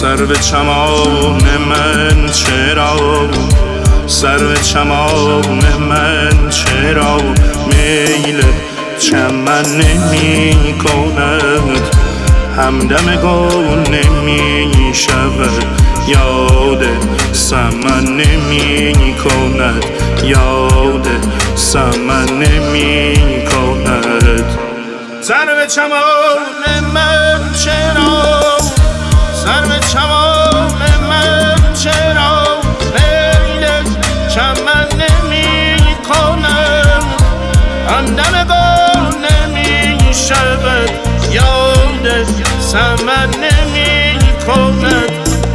سرو چمان من چرا، سرو چمان من چرا میل چمن نمی کند، همدم گل نمی شود، یاد سمن نمی کند، یاد سمن نمی کند. سرو چمان من چرا، سرو چمان من چرا میل چمن نمی کند، همدم گل نمی شود، یاد سمن نمی کند.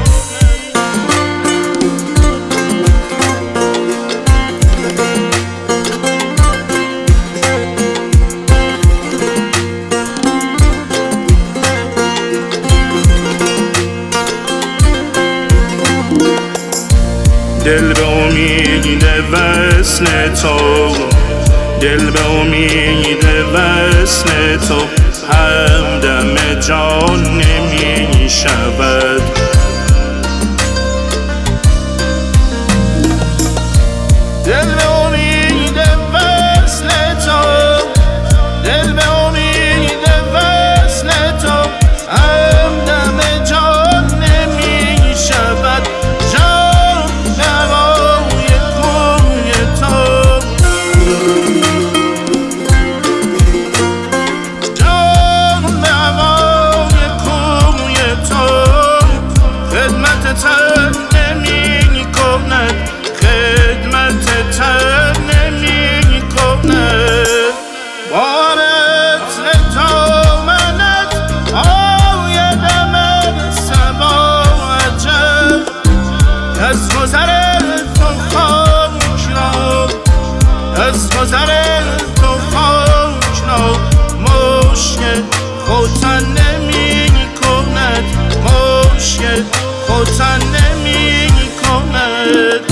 دل به امید وصل تو، دل به امید وصل تو همدم جان نمی شود. دل به امید وصل تو، دل به امید وصل تو همدم جان نمی شود. خدمت نمی کند، خدمت نمی کند. بارت لطامنت آیدم سبا عجب، از گذر تو خاک را، از گذر تو خاک را مشک خوتن نمی کند، مشک خوتن نمی کند.